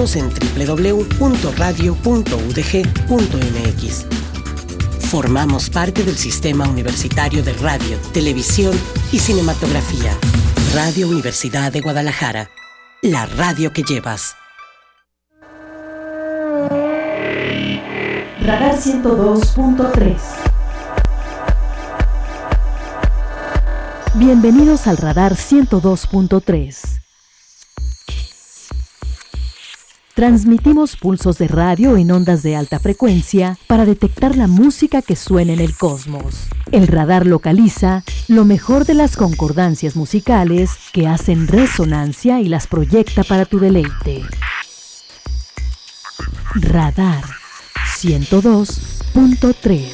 Visítanos en www.radio.udg.mx. Formamos parte del Sistema Universitario de Radio, Televisión y Cinematografía. Radio Universidad de Guadalajara. La radio que llevas. Radar 102.3. Bienvenidos al Radar 102.3. Transmitimos pulsos de radio en ondas de alta frecuencia para detectar la música que suena en el cosmos. El radar localiza lo mejor de las concordancias musicales que hacen resonancia y las proyecta para tu deleite. Radar 102.3.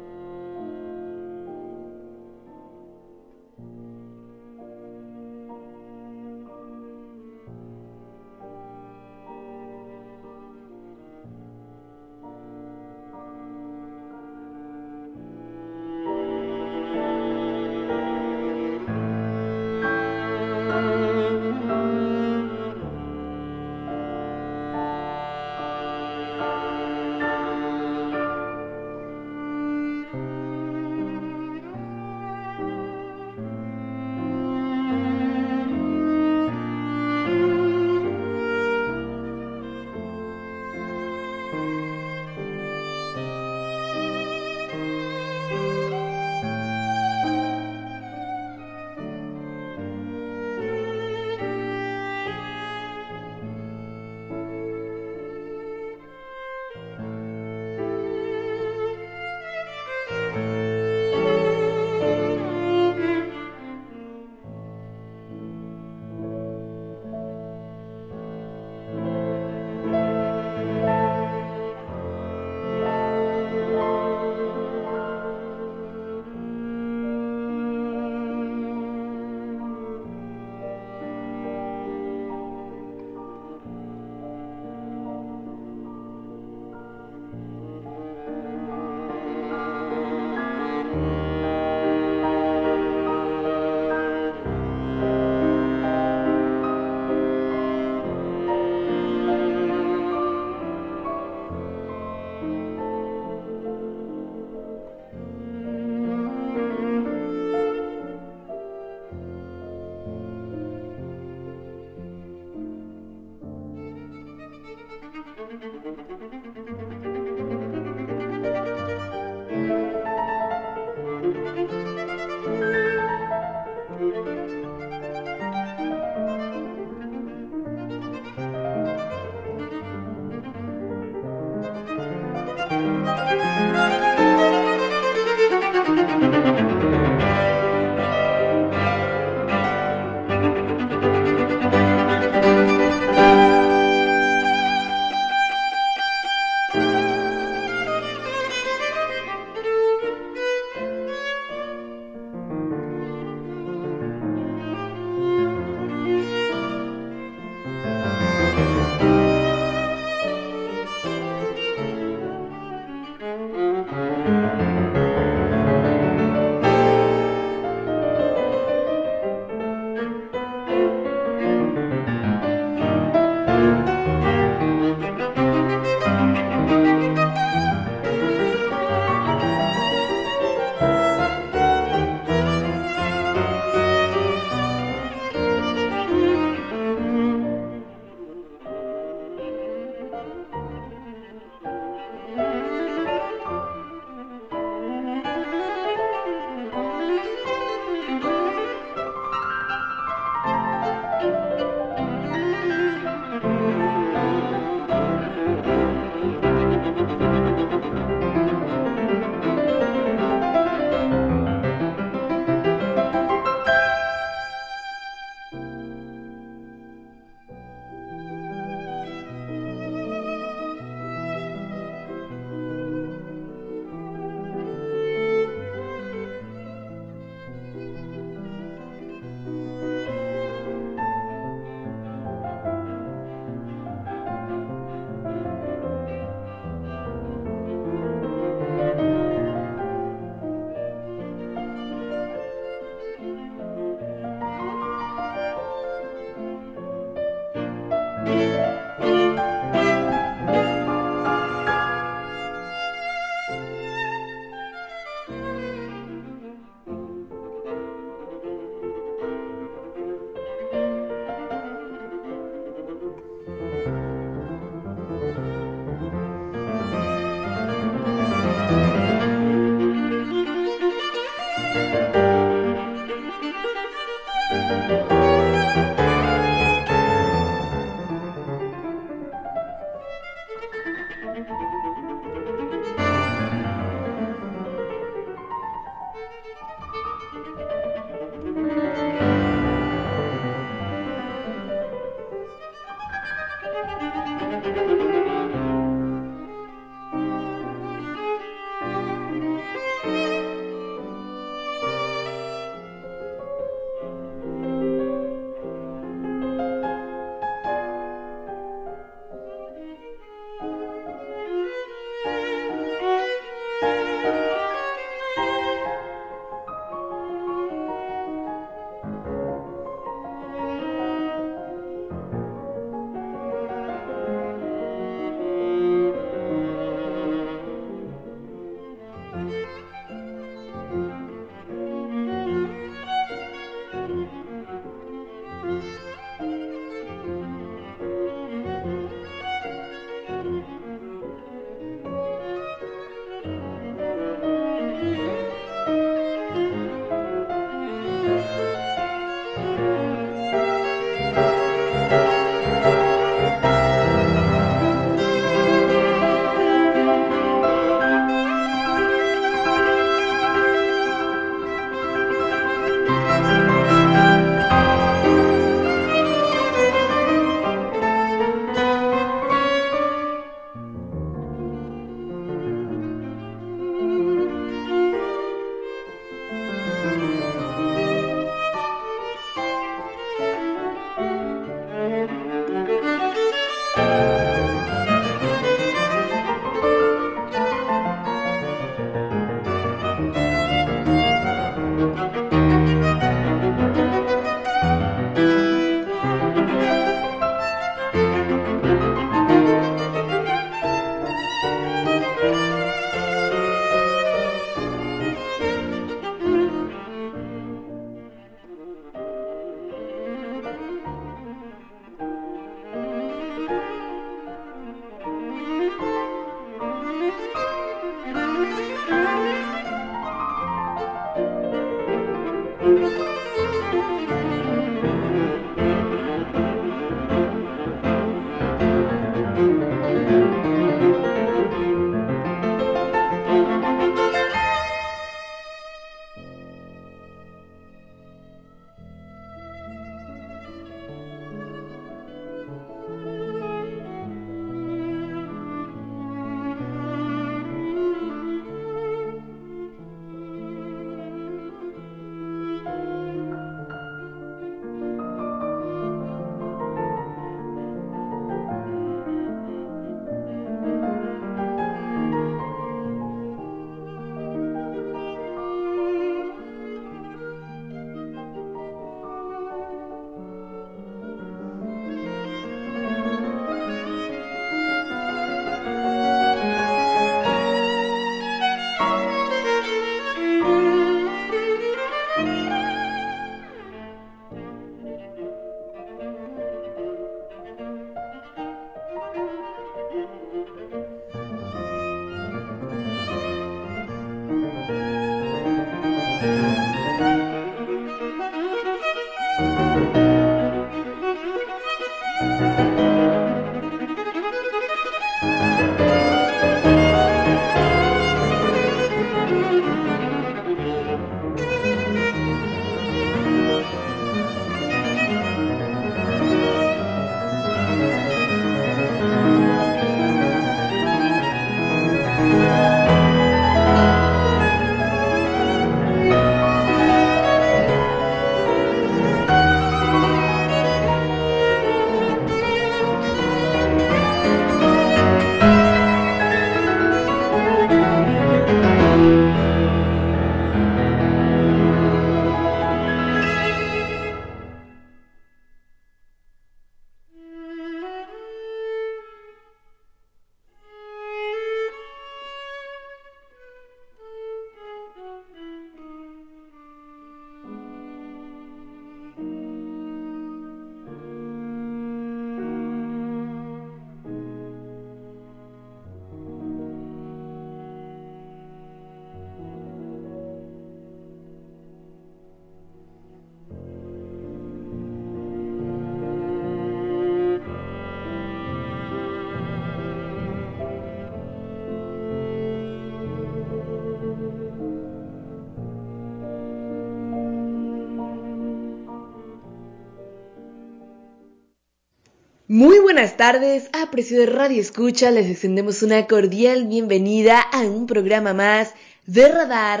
Muy buenas tardes, apreciados Radio Escucha, les extendemos una cordial bienvenida a un programa más de Radar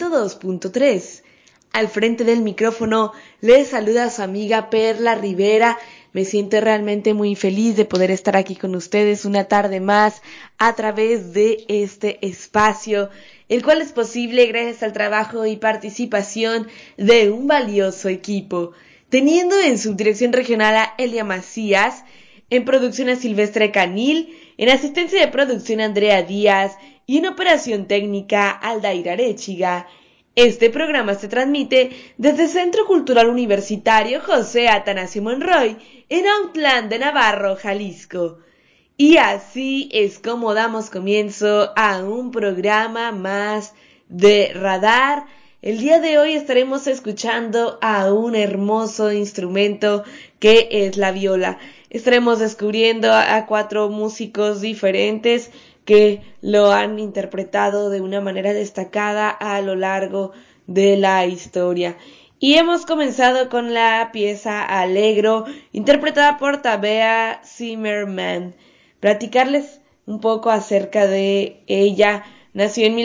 102.3. Al frente del micrófono les saluda su amiga Perla Rivera. Me siento realmente muy feliz de poder estar aquí con ustedes una tarde más a través de este espacio, el cual es posible gracias al trabajo y participación de un valioso equipo, teniendo en subdirección regional a Elia Macías, en producción a Silvestre Canil, en asistencia de producción a Andrea Díaz y en operación técnica Aldair Arechiga. Este programa se transmite desde el Centro Cultural Universitario José Atanasio Monroy, en Autlán de Navarro, Jalisco. Y así es como damos comienzo a un programa más de Radar. El día de hoy estaremos escuchando a un hermoso instrumento que es la viola. Estaremos descubriendo a 4 músicos diferentes que lo han interpretado de una manera destacada a lo largo de la historia. Y hemos comenzado con la pieza Allegro, interpretada por Tabea Zimmerman. Platicarles un poco acerca de ella. Nació en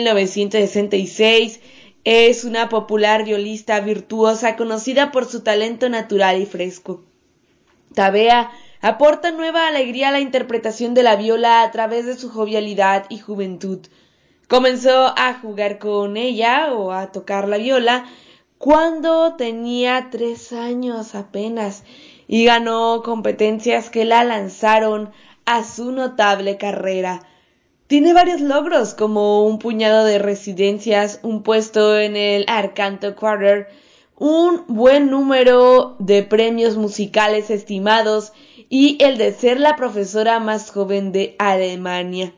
1966, es una popular violista virtuosa conocida por su talento natural y fresco. Tabea aporta nueva alegría a la interpretación de la viola a través de su jovialidad y juventud. Comenzó a jugar con ella o a tocar la viola cuando tenía 3 años apenas y ganó competencias que la lanzaron a su notable carrera. Tiene varios logros como un puñado de residencias, un puesto en el Arcanto Quarter, un buen número de premios musicales estimados y el de ser la profesora más joven de Alemania.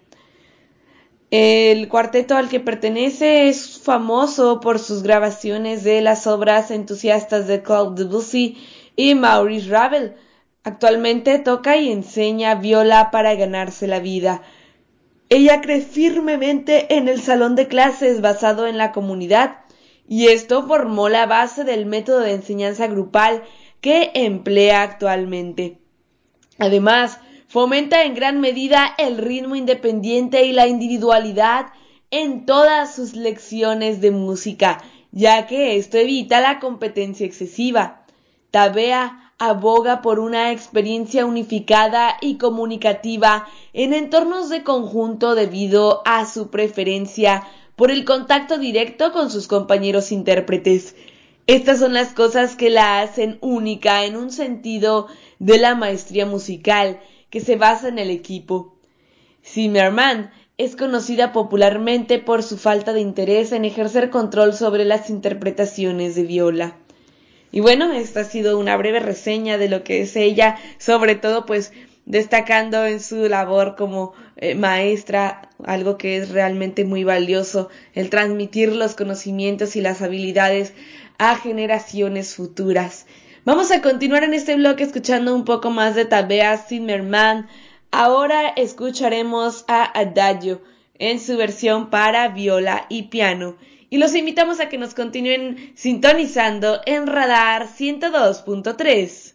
El cuarteto al que pertenece es famoso por sus grabaciones de las obras entusiastas de Claude Debussy y Maurice Ravel. Actualmente toca y enseña viola para ganarse la vida. Ella cree firmemente en el salón de clases basado en la comunidad, y esto formó la base del método de enseñanza grupal que emplea actualmente. Además, fomenta en gran medida el ritmo independiente y la individualidad en todas sus lecciones de música, ya que esto evita la competencia excesiva. Tabea aboga por una experiencia unificada y comunicativa en entornos de conjunto debido a su preferencia por el contacto directo con sus compañeros intérpretes. Estas son las cosas que la hacen única en un sentido de la maestría musical que se basa en el equipo. Zimmerman es conocida popularmente por su falta de interés en ejercer control sobre las interpretaciones de viola. Y bueno, esta ha sido una breve reseña de lo que es ella, sobre todo pues destacando en su labor como maestra, algo que es realmente muy valioso, el transmitir los conocimientos y las habilidades a generaciones futuras. Vamos a continuar en este bloque escuchando un poco más de Tabea Zimmerman. Ahora escucharemos a Adagio en su versión para viola y piano. Y los invitamos a que nos continúen sintonizando en Radar 102.3.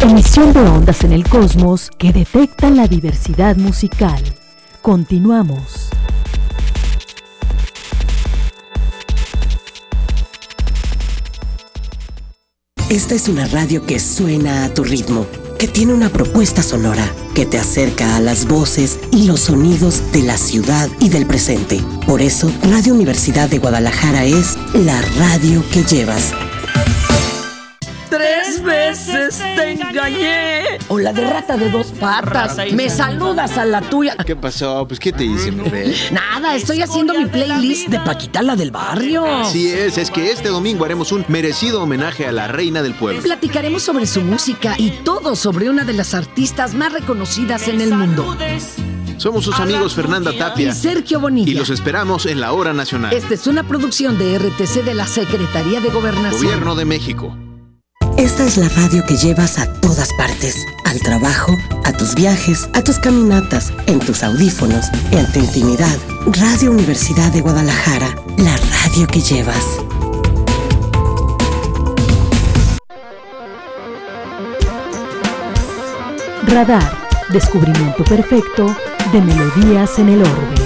Emisión de ondas en el cosmos que detectan la diversidad musical. Continuamos. Esta es una radio que suena a tu ritmo, que tiene una propuesta sonora, que te acerca a las voces y los sonidos de la ciudad y del presente. Por eso, Radio Universidad de Guadalajara es la radio que llevas. 3 veces te engañé. O la de rata de 2 patas. Me saludas a la tuya. ¿Qué pasó? Pues, ¿qué te hice, mujer? Nada, estoy haciendo mi playlist de Paquita, la del barrio. Así es que este domingo haremos un merecido homenaje a la reina del pueblo. Platicaremos sobre su música y todo sobre una de las artistas más reconocidas en el mundo. Somos sus amigos Fernanda Tapia y Sergio Bonilla. Y los esperamos en la Hora Nacional. Esta es una producción de RTC de la Secretaría de Gobernación. Gobierno de México. Esta es la radio que llevas a todas partes, al trabajo, a tus viajes, a tus caminatas, en tus audífonos, en tu intimidad. Radio Universidad de Guadalajara, la radio que llevas. Radar, descubrimiento perfecto de melodías en el orbe.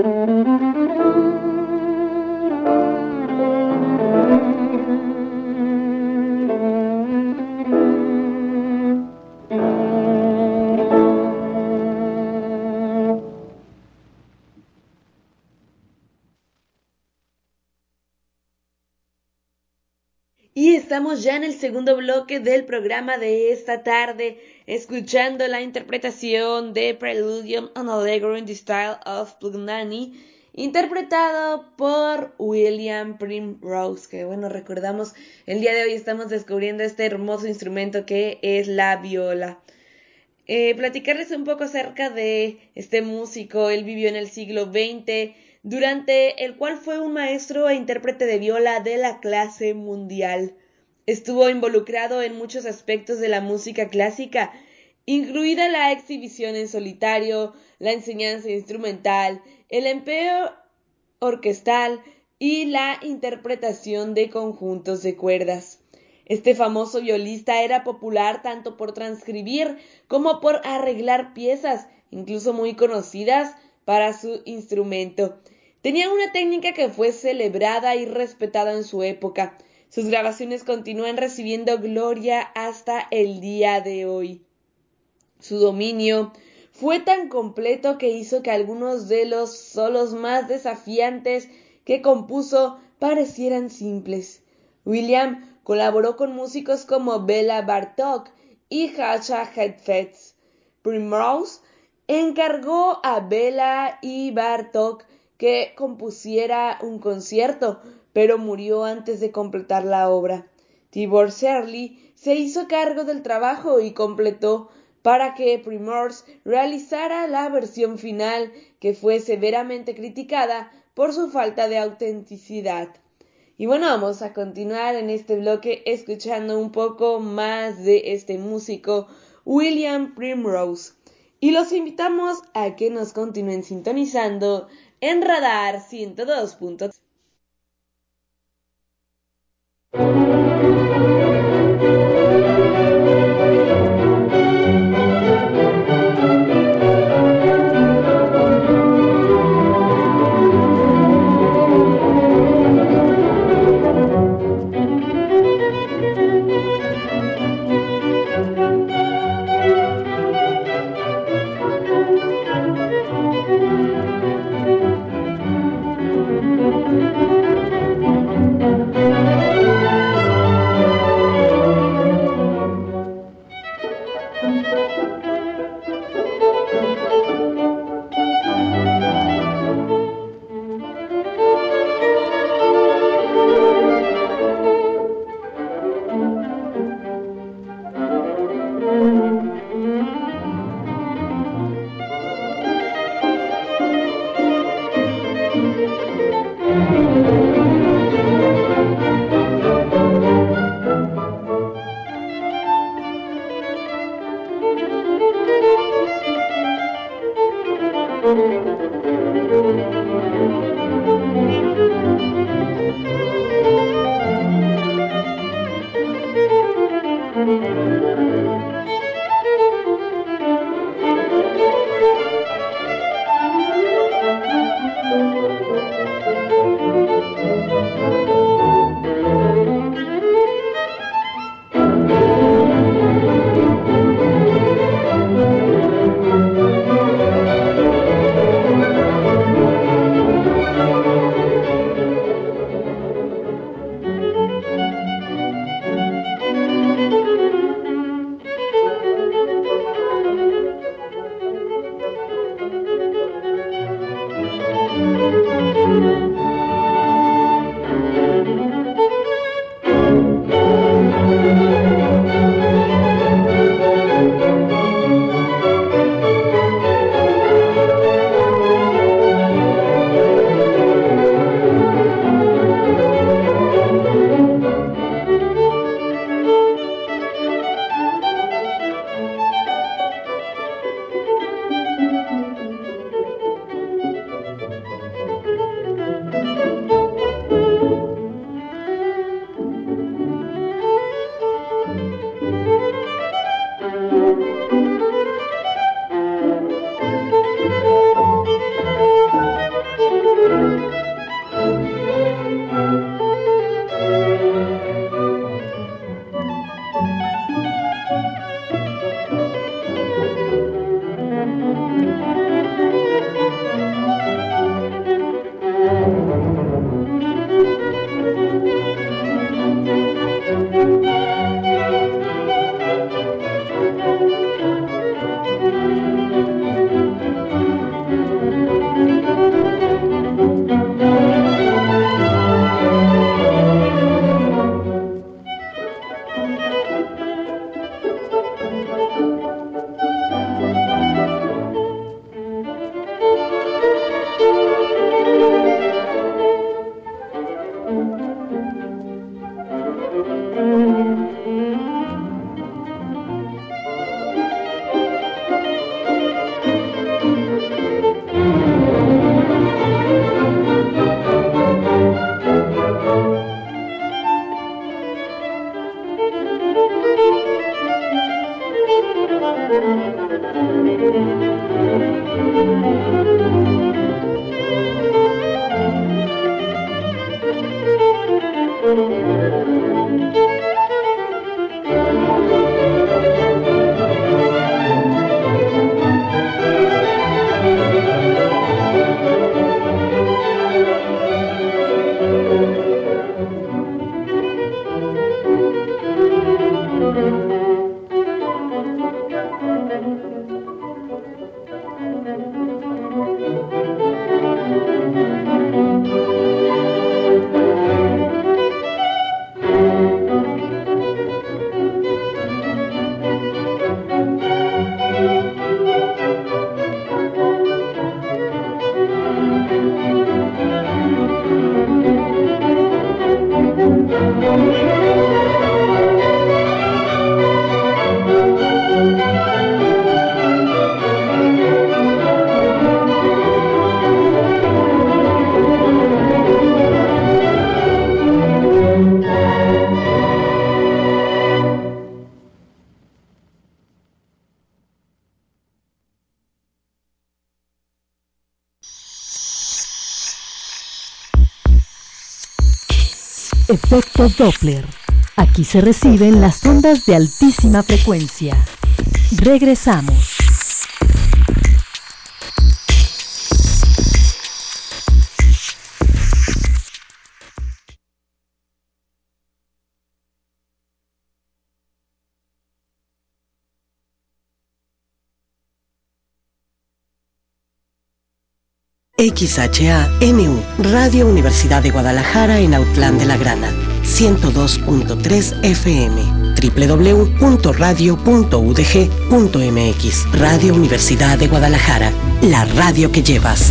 Y estamos ya en el segundo bloque del programa de esta tarde, escuchando la interpretación de Preludium and Allegro in the Style of Pugnani, interpretado por William Primrose, que bueno, recordamos, el día de hoy estamos descubriendo este hermoso instrumento que es la viola. Platicarles un poco acerca de este músico. Él vivió en el siglo XX, durante el cual fue un maestro e intérprete de viola de la clase mundial. Estuvo involucrado en muchos aspectos de la música clásica, incluida la exhibición en solitario, la enseñanza instrumental, el empleo orquestal y la interpretación de conjuntos de cuerdas. Este famoso violista era popular tanto por transcribir como por arreglar piezas, incluso muy conocidas, para su instrumento. Tenía una técnica que fue celebrada y respetada en su época. Sus grabaciones continúan recibiendo gloria hasta el día de hoy. Su dominio fue tan completo que hizo que algunos de los solos más desafiantes que compuso parecieran simples. William colaboró con músicos como Bela Bartók y Jascha Heifetz. Primrose encargó a Bela y Bartók que compusiera un concierto, pero murió antes de completar la obra. Tibor Shirley se hizo cargo del trabajo y completó para que Primrose realizara la versión final, que fue severamente criticada por su falta de autenticidad. Y bueno, vamos a continuar en este bloque escuchando un poco más de este músico, William Primrose. Y los invitamos a que nos continúen sintonizando en Radar 102.3. Efecto Doppler. Aquí se reciben las ondas de altísima frecuencia. Regresamos. XHANU, Radio Universidad de Guadalajara en Autlán de la Grana, 102.3 FM, www.radio.udg.mx. Radio Universidad de Guadalajara, la radio que llevas.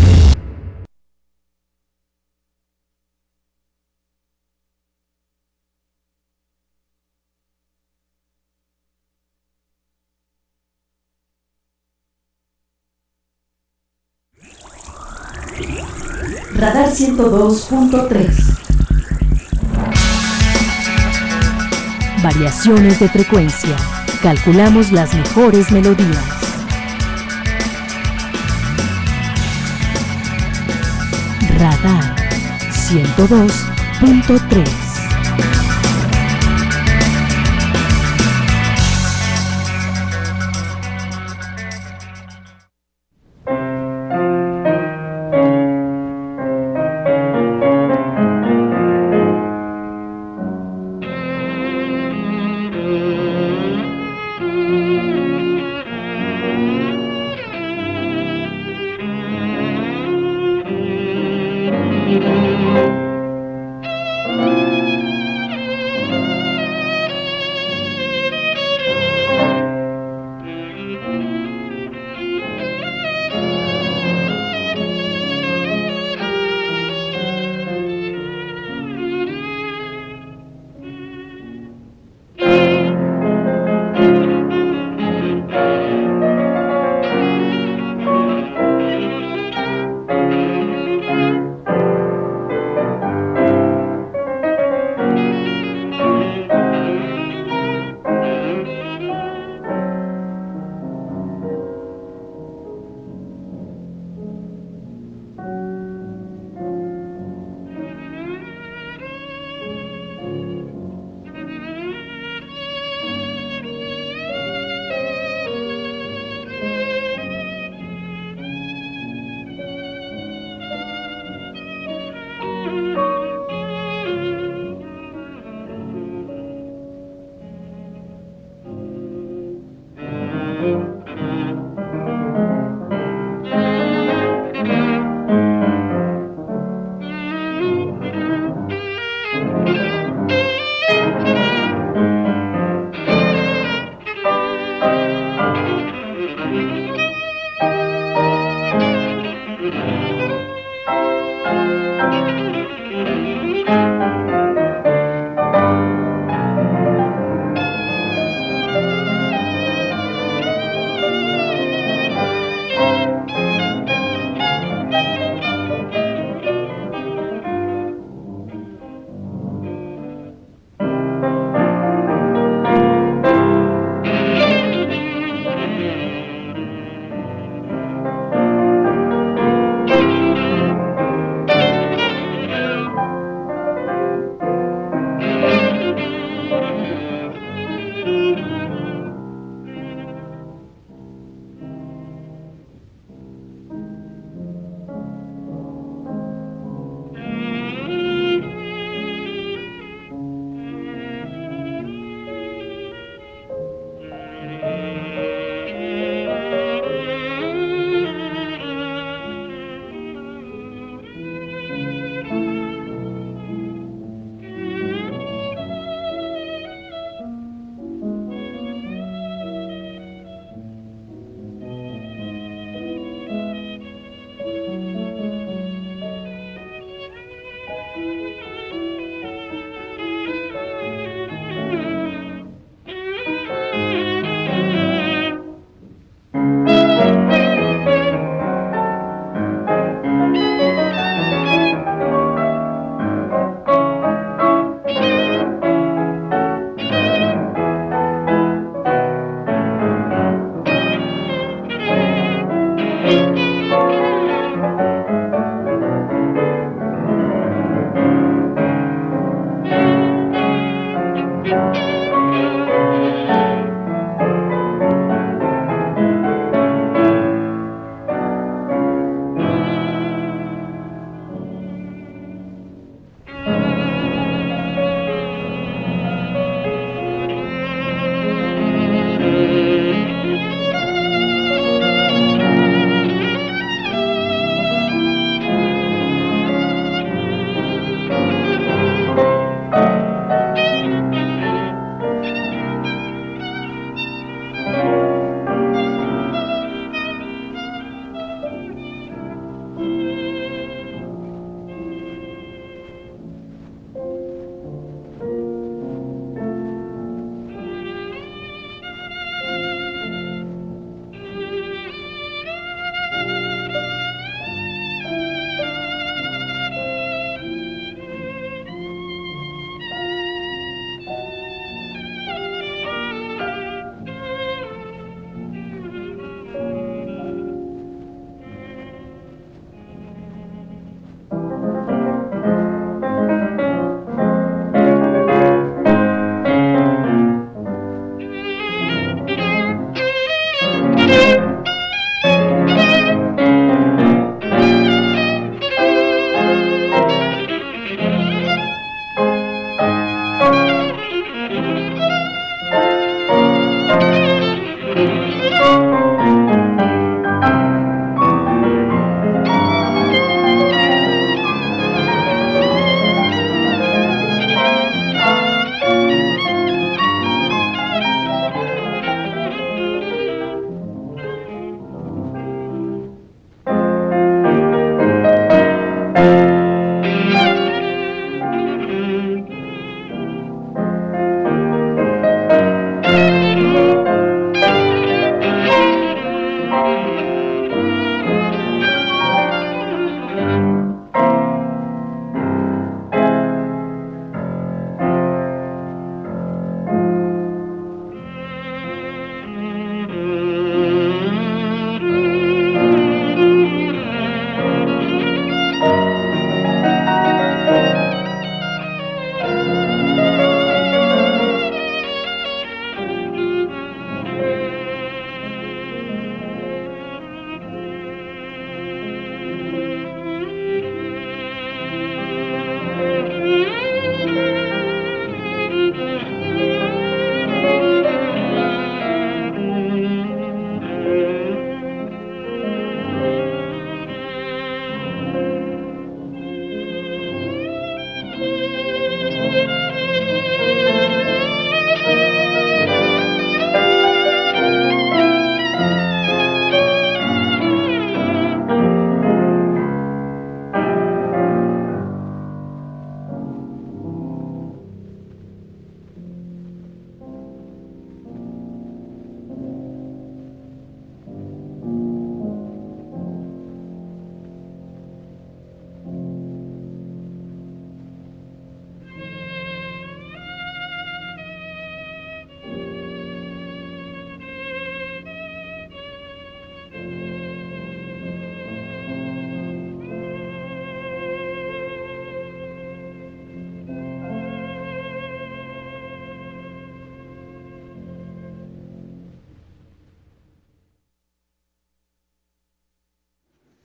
Radar 102.3. Variaciones de frecuencia. Calculamos las mejores melodías. Radar 102.3.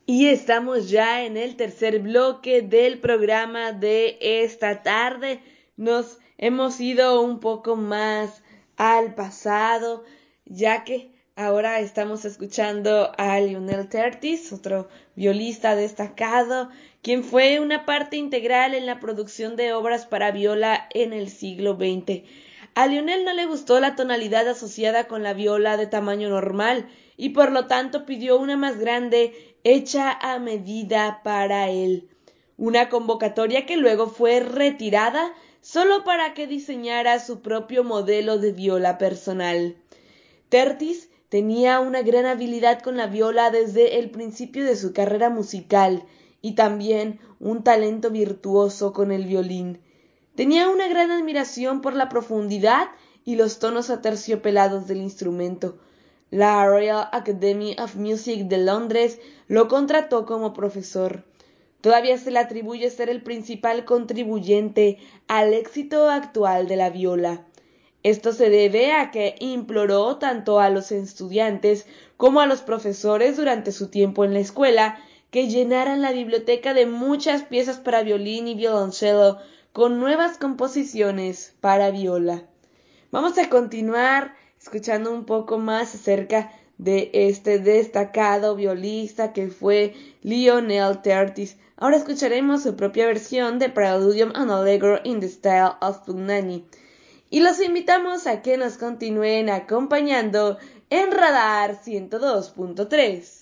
Y estamos ya en el tercer bloque del programa de esta tarde. Nos hemos ido un poco más al pasado, ya que ahora estamos escuchando a Lionel Tertis, otro violista destacado, quien fue una parte integral en la producción de obras para viola en el siglo XX. A Lionel no le gustó la tonalidad asociada con la viola de tamaño normal y por lo tanto pidió una más grande hecha a medida para él. Una convocatoria que luego fue retirada solo para que diseñara su propio modelo de viola personal. Tertis tenía una gran habilidad con la viola desde el principio de su carrera musical y también un talento virtuoso con el violín. Tenía una gran admiración por la profundidad y los tonos aterciopelados del instrumento. La Royal Academy of Music de Londres lo contrató como profesor. Todavía se le atribuye ser el principal contribuyente al éxito actual de la viola. Esto se debe a que imploró tanto a los estudiantes como a los profesores durante su tiempo en la escuela que llenaran la biblioteca de muchas piezas para violín y violonchelo con nuevas composiciones para viola. Vamos a continuar escuchando un poco más acerca de este destacado violista que fue Lionel Tertis. Ahora escucharemos su propia versión de Preludium and Allegro in the Style of Pugnani. Y los invitamos a que nos continúen acompañando en Radar 102.3.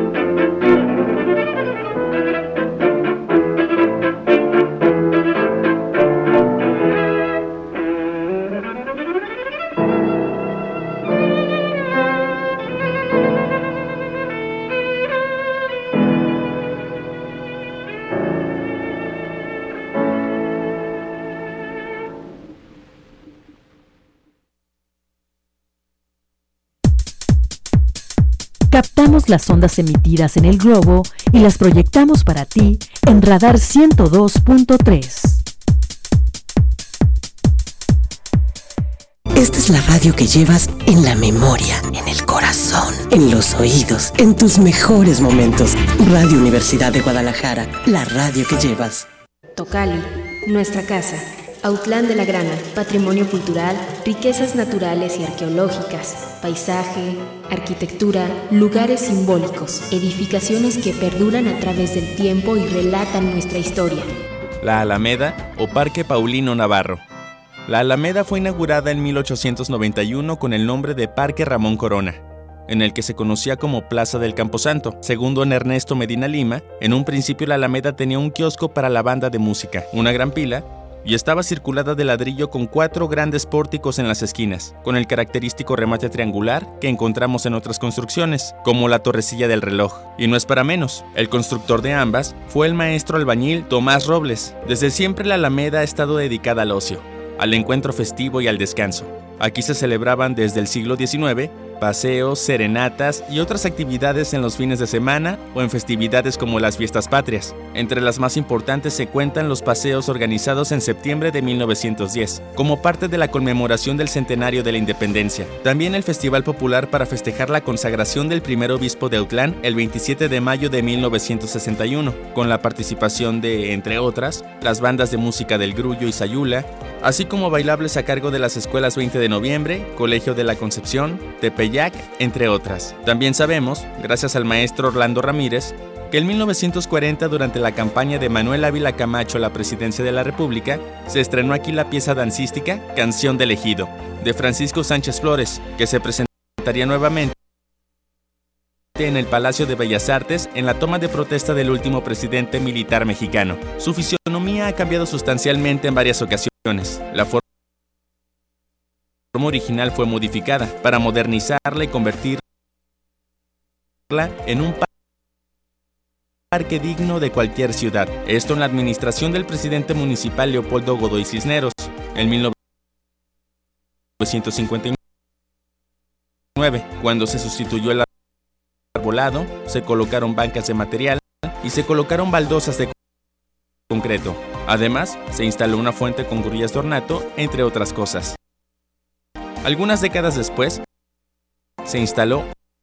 Captamos las ondas emitidas en el globo y las proyectamos para ti en Radar 102.3. Esta es la radio que llevas en la memoria, en el corazón, en los oídos, en tus mejores momentos. Radio Universidad de Guadalajara, la radio que llevas. Tocali, nuestra casa. Autlán de la Grana, patrimonio cultural, riquezas naturales y arqueológicas, paisaje, arquitectura, lugares simbólicos, edificaciones que perduran a través del tiempo y relatan nuestra historia. La Alameda o Parque Paulino Navarro. La Alameda fue inaugurada en 1891 con el nombre de Parque Ramón Corona, en el que se conocía como Plaza del Camposanto. Según don Ernesto Medina Lima, en un principio la Alameda tenía un kiosco para la banda de música, una gran pila, y estaba circulada de ladrillo con 4 grandes pórticos en las esquinas, con el característico remate triangular que encontramos en otras construcciones, como la torrecilla del reloj. Y no es para menos, el constructor de ambas fue el maestro albañil Tomás Robles. Desde siempre la Alameda ha estado dedicada al ocio, al encuentro festivo y al descanso. Aquí se celebraban desde el siglo XIX paseos, serenatas y otras actividades en los fines de semana o en festividades como las fiestas patrias. Entre las más importantes se cuentan los paseos organizados en septiembre de 1910, como parte de la conmemoración del centenario de la independencia. También el Festival Popular para festejar la consagración del primer obispo de Autlán el 27 de mayo de 1961, con la participación de, entre otras, las bandas de música del Grullo y Sayula, así como bailables a cargo de las escuelas 20 de noviembre, Colegio de la Concepción, Tepeyac, entre otras. También sabemos, gracias al maestro Orlando Ramírez, que en 1940, durante la campaña de Manuel Ávila Camacho a la presidencia de la República, se estrenó aquí la pieza dancística Canción del Ejido, de Francisco Sánchez Flores, que se presentaría nuevamente en el Palacio de Bellas Artes en la toma de protesta del último presidente militar mexicano. Su fisionomía ha cambiado sustancialmente en varias ocasiones. La forma original fue modificada para modernizarla y convertirla en un parque digno de cualquier ciudad. Esto en la administración del presidente municipal Leopoldo Godoy Cisneros en 1959, cuando se sustituyó el arbolado, se colocaron bancas de material y se colocaron baldosas de concreto. Además, se instaló una fuente con grullas de ornato, entre otras cosas. Algunas décadas después, se instaló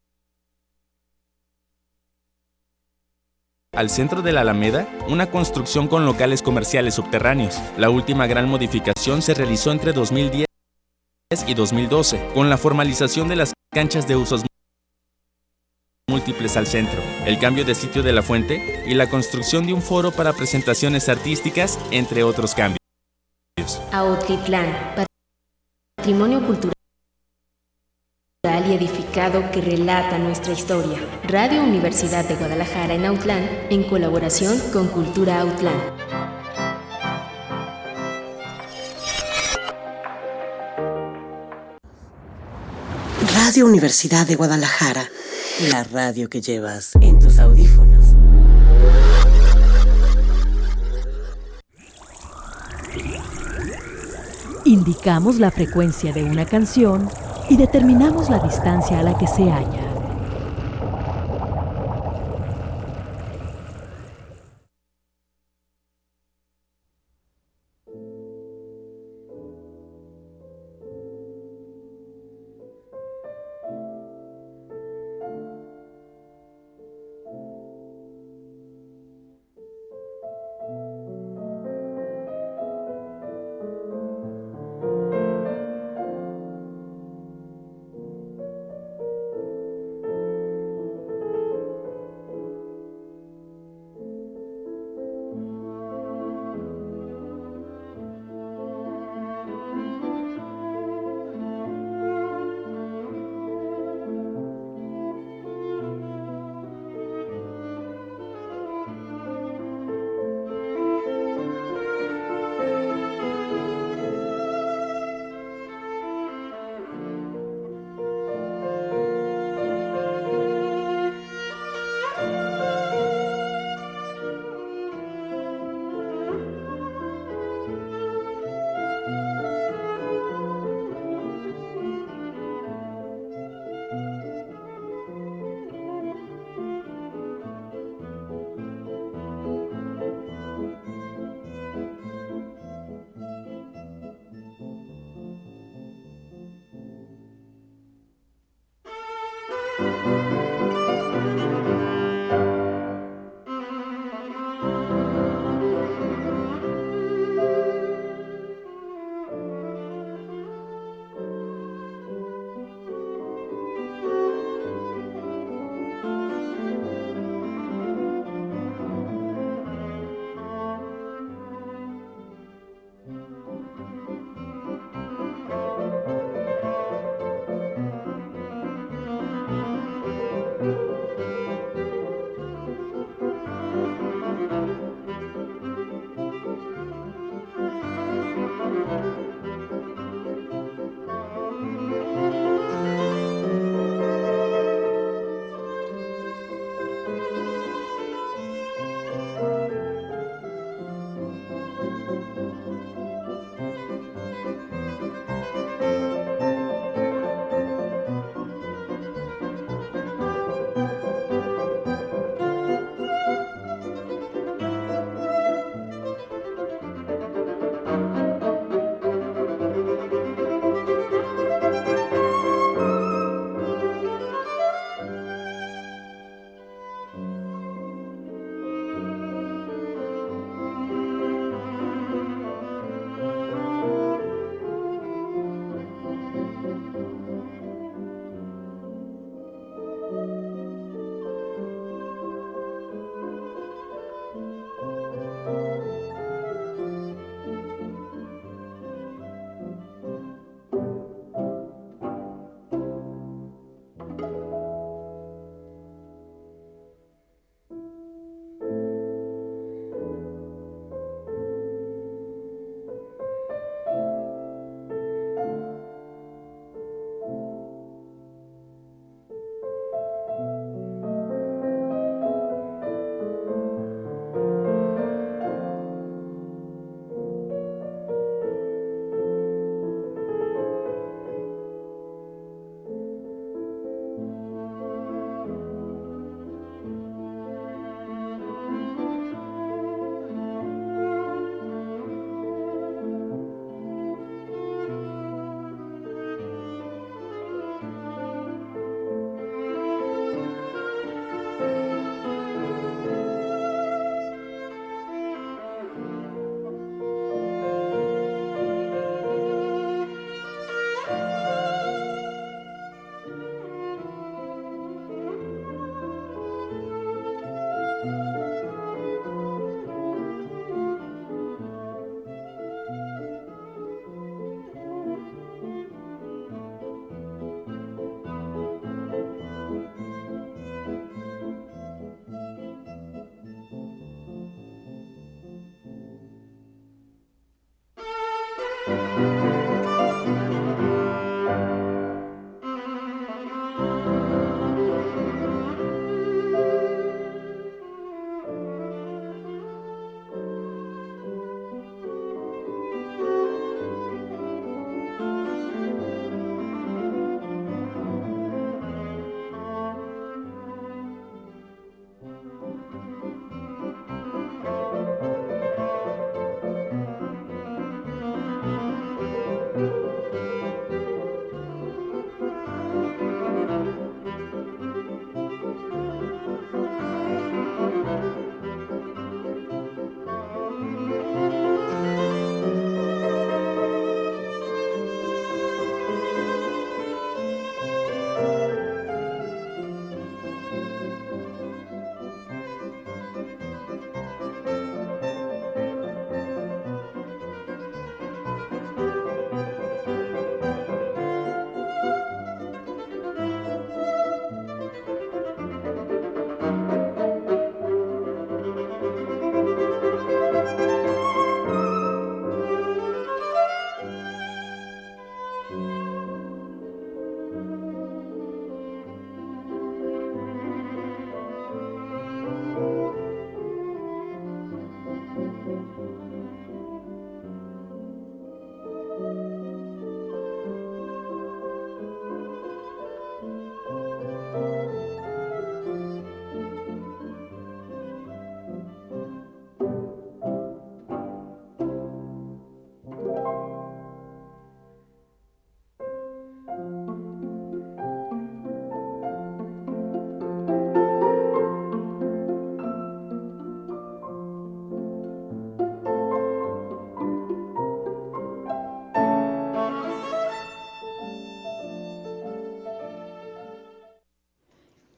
al centro de la Alameda una construcción con locales comerciales subterráneos. La última gran modificación se realizó entre 2010 y 2012, con la formalización de las canchas de usos múltiples al centro, el cambio de sitio de la fuente y la construcción de un foro para presentaciones artísticas, entre otros cambios. Autitlán, patrimonio cultural y edificado que relata nuestra historia. Radio Universidad de Guadalajara en Autlán, en colaboración con Cultura Autlán. Radio Universidad de Guadalajara, la radio que llevas en tus audífonos. Indicamos la frecuencia de una canción y determinamos la distancia a la que se halla.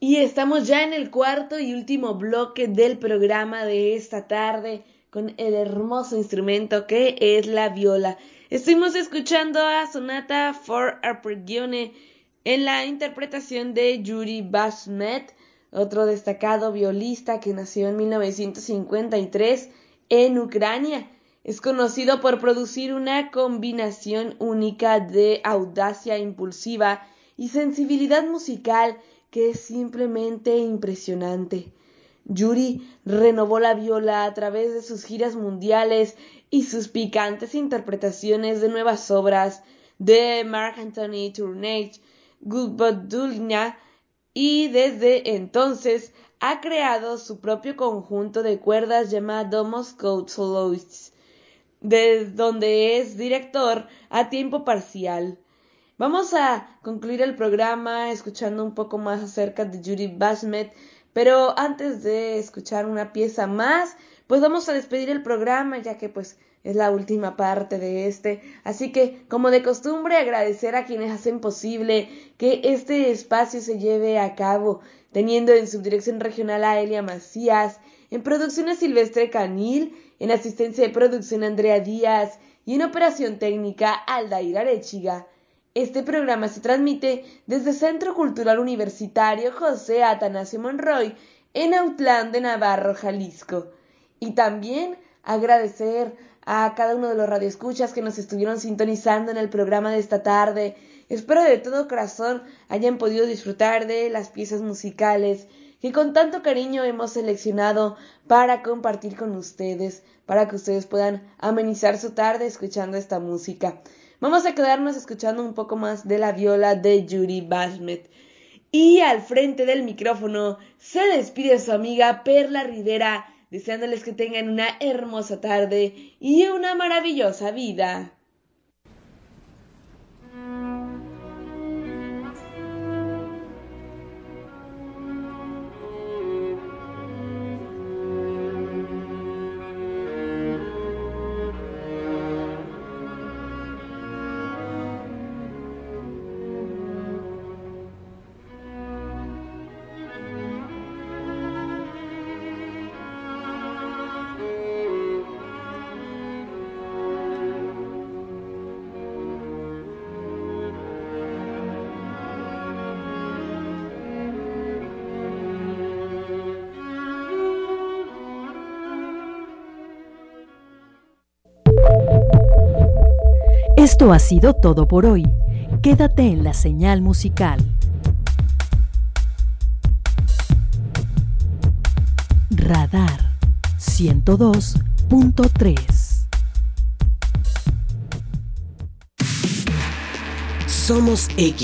Y estamos ya en el cuarto y último bloque del programa de esta tarde con el hermoso instrumento que es la viola. Estuvimos escuchando a Sonata for Arpeggione en la interpretación de Yuri Bashmet, otro destacado violista que nació en 1953 en Ucrania. Es conocido por producir una combinación única de audacia impulsiva y sensibilidad musical que es simplemente impresionante. Yuri renovó la viola a través de sus giras mundiales y sus picantes interpretaciones de nuevas obras de Marc Anthony Tournage, Gulbadulina, y desde entonces ha creado su propio conjunto de cuerdas llamado Moscow Soloists, desde donde es director a tiempo parcial. Vamos a concluir el programa escuchando un poco más acerca de Yuri Bashmet, pero antes de escuchar una pieza más, pues vamos a despedir el programa, ya que pues es la última parte de este. Así que, como de costumbre, agradecer a quienes hacen posible que este espacio se lleve a cabo, teniendo en subdirección regional a Elia Macías, en producción a Silvestre Canil, en asistencia de producción Andrea Díaz y en operación técnica Aldair Arechiga. Este programa se transmite desde Centro Cultural Universitario José Atanasio Monroy en Autlán de Navarro, Jalisco. Y también agradecer a cada uno de los radioescuchas que nos estuvieron sintonizando en el programa de esta tarde. Espero de todo corazón hayan podido disfrutar de las piezas musicales que con tanto cariño hemos seleccionado para compartir con ustedes, para que ustedes puedan amenizar su tarde escuchando esta música. Vamos a quedarnos escuchando un poco más de la viola de Yuri Bashmet. Y al frente del micrófono se despide su amiga Perla Rivera, deseándoles que tengan una hermosa tarde y una maravillosa vida. Esto ha sido todo por hoy. Quédate en la señal musical. Radar 102.3. Somos X.